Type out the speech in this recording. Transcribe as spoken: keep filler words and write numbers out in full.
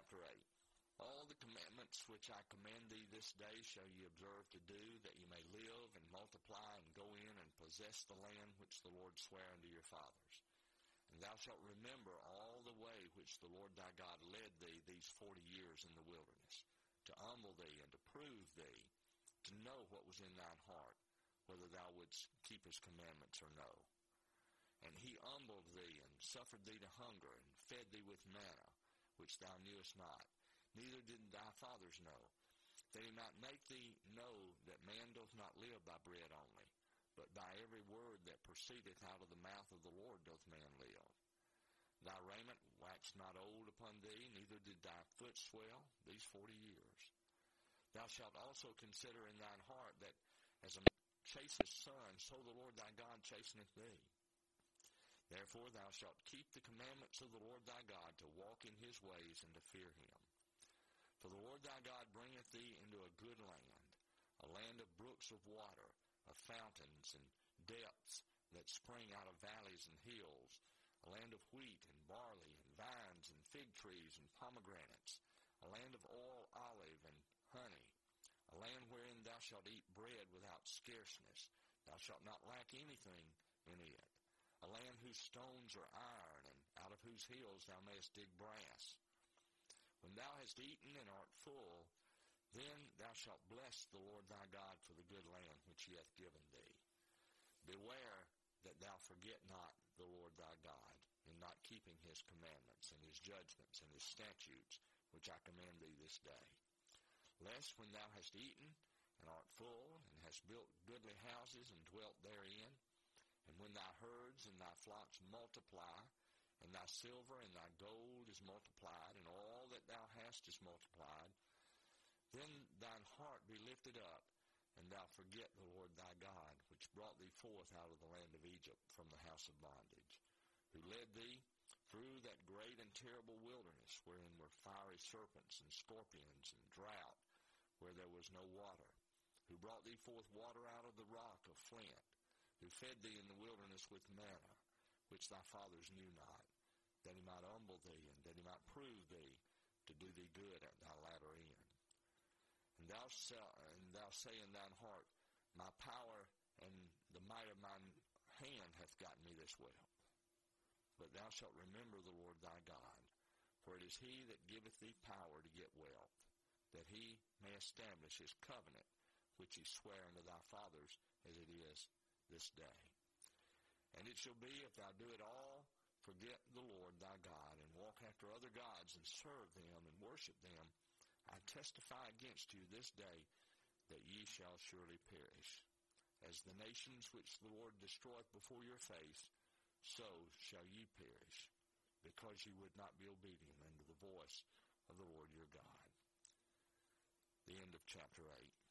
chapter eight. All the commandments which I command thee this day shall ye observe to do, that ye may live and multiply and go in and possess the land which the Lord sware unto your fathers. And thou shalt remember all the way which the Lord thy God led thee these forty years in the wilderness, to humble thee and to prove thee, to know what was in thine heart, whether thou wouldst keep his commandments or no. And he humbled thee and suffered thee to hunger and fed thee with manna, which thou knewest not, neither did thy fathers know, that he might make thee know that man doth not live by bread only, but by every word that proceedeth out of the mouth of the Lord doth man live. Thy raiment waxed not old upon thee, neither did thy foot swell these forty years. Thou shalt also consider in thine heart that as a man chaseth son, so the Lord thy God chasteneth thee. Therefore thou shalt keep the commandments of the Lord thy God, to walk in his ways and to fear him. For the Lord thy God bringeth thee into a good land, a land of brooks of water, of fountains and depths that spring out of valleys and hills, a land of wheat and barley and vines and fig trees and pomegranates, a land of oil, olive, and honey, a land wherein thou shalt eat bread without scarceness. Thou shalt not lack anything in it. A land whose stones are iron, and out of whose hills thou mayest dig brass. When thou hast eaten and art full, then thou shalt bless the Lord thy God for the good land which he hath given thee. Beware that thou forget not the Lord thy God, in not keeping his commandments and his judgments and his statutes, which I command thee this day. Lest when thou hast eaten and art full, and hast built goodly houses and dwelt therein, and when thy herds and thy flocks multiply, and thy silver and thy gold is multiplied, and all that thou hast is multiplied, then thine heart be lifted up, and thou forget the Lord thy God, which brought thee forth out of the land of Egypt from the house of bondage, who led thee through that great and terrible wilderness, wherein were fiery serpents and scorpions and drought, where there was no water, who brought thee forth water out of the rock of flint, who fed thee in the wilderness with manna, which thy fathers knew not, that he might humble thee, and that he might prove thee, to do thee good at thy latter end. And thou, shalt, and thou say in thine heart, my power and the might of mine hand hath gotten me this wealth. But thou shalt remember the Lord thy God, for it is he that giveth thee power to get wealth, that he may establish his covenant, which he sware unto thy fathers, as it is this day. And it shall be, if thou do it all, forget the Lord thy God, and walk after other gods, and serve them, and worship them, I testify against you this day that ye shall surely perish. As the nations which the Lord destroyeth before your face, so shall ye perish, because ye would not be obedient unto the voice of the Lord your God. The end of chapter eight.